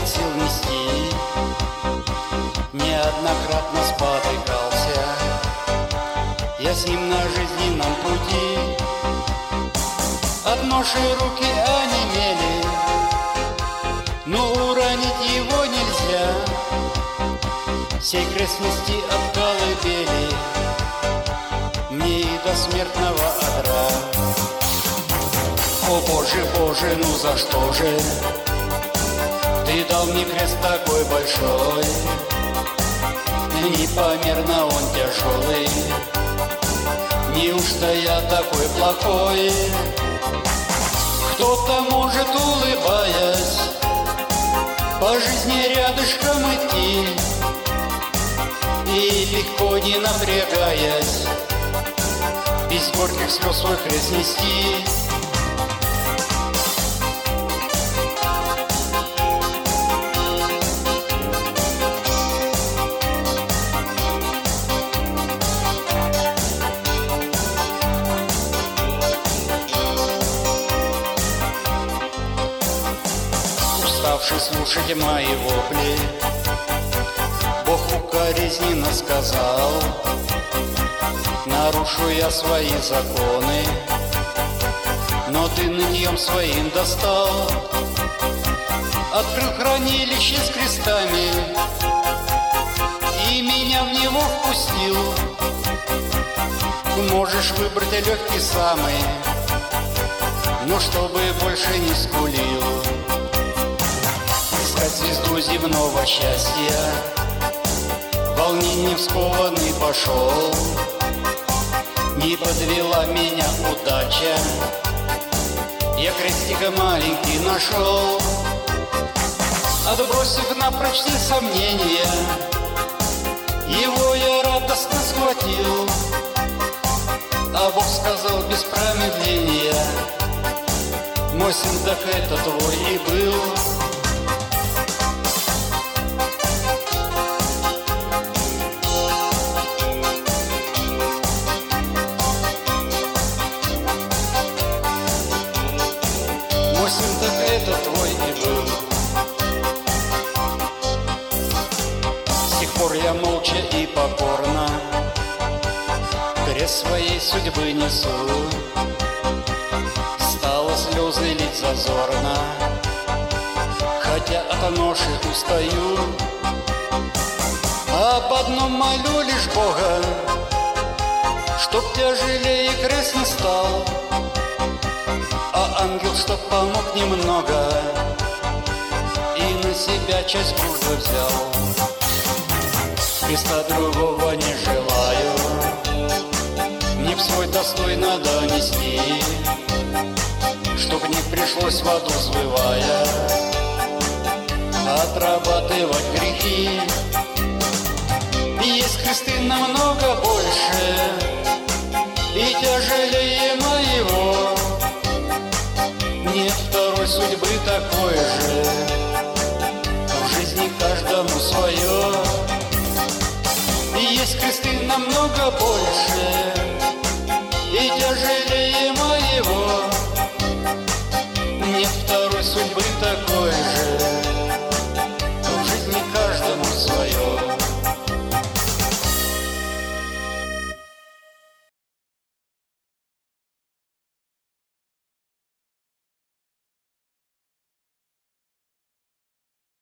сил нести. Неоднократно спотыкался я с ним на жизненном пути. От ноши руки онемели, но уронить его нельзя. Сей крест нести от колыбели мне и до смертного одра. О Боже, Боже, ну за что же Ты дал мне крест такой большой? Непомерно он тяжелый. Неужто я такой плохой? Кто-то может, улыбаясь, по жизни рядышком идти и легко, не напрягаясь, без горьких слез свой крест нести. Уставший слушать мои вопли, Бог укоризненно сказал: нарушу я свои законы, но ты нытьем своим достал. Открыл хранилище с крестами и меня в него впустил. Можешь выбрать легкий самый, но чтобы больше не скулил. Искать звезду земного счастья волнением скованный пошел. Не подвела меня удача, я крестика маленький нашел. Отбросив напрочь все сомнения, его я радостно схватил. А Бог сказал без промедления: мой сын, так это твой и был. Мой сын, так это твой и был. С тех пор я молча и покорно крест своей судьбы несу. Стало слезы лить зазорно, хотя от ноши устаю. Об одном молю лишь Бога, чтоб тяжелее крест не стал, а ангел чтоб помог немного и на себя часть груза взял. Креста другого не желаю, мне в свой достойно донести, чтоб не пришлось в аду взвывая отрабатывать грехи. Есть кресты намного больше и тяжелее моего. Нет второй судьбы такой же, в жизни каждому свое. Есть кресты намного больше